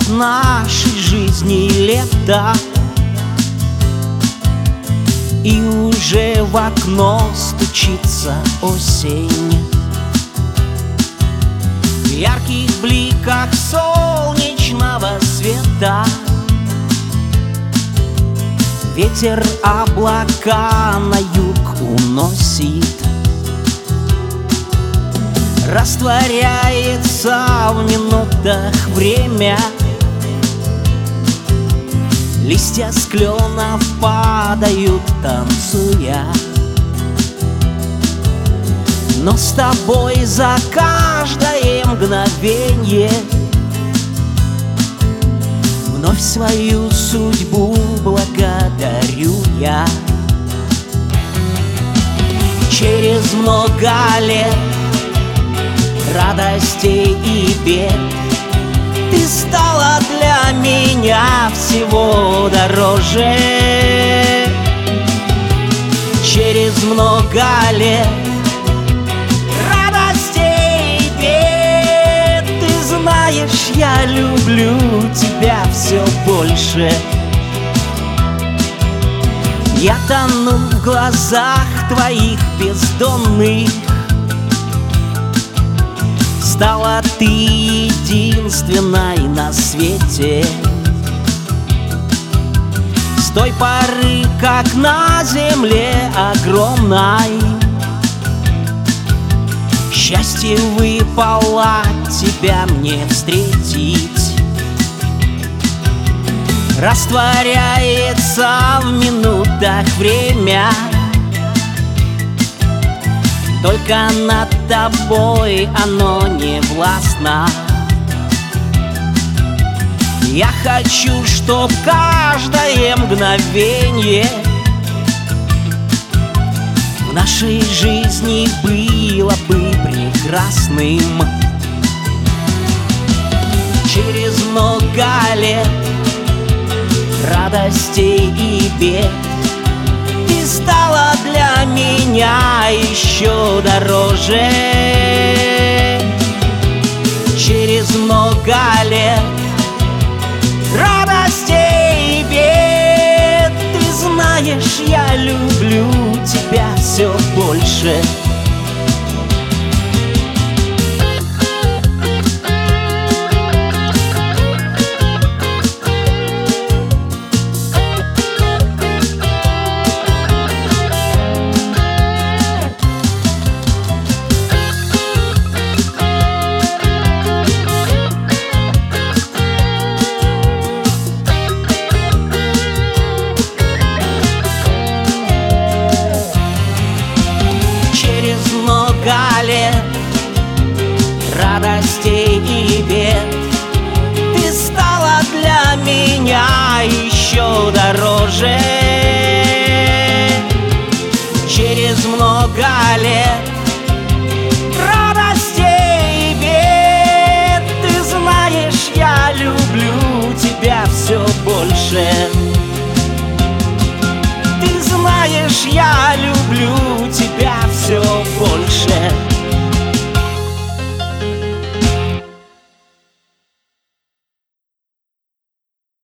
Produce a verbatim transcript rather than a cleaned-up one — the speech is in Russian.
нашей жизни лето, и уже в окно стучится осень. В ярких бликах солнечного света ветер облака на юг уносит. Растворяется в минутах время, листья с кленов падают, танцуя. Но с тобой за каждое мгновенье вновь свою судьбу благодарю я. Через много лет радостей и бед ты стала для меня всего дороже. Через много лет радостей и бед ты знаешь, я люблю тебя все больше. Я тону в глазах твоих бездонных, стала ты единственной на свете. С той поры, как на земле огромной счастье выпало тебя мне встретить. Растворяется в минутах время, только над тобой оно не властно. Я хочу, чтоб каждое мгновенье в нашей жизни было бы прекрасным. Через много лет радостей и бед ты стала для меня еще дороже. Через много лет радостей и бед ты знаешь, я люблю тебя все больше. Радостей и бед ты стала для меня еще дороже. Через много лет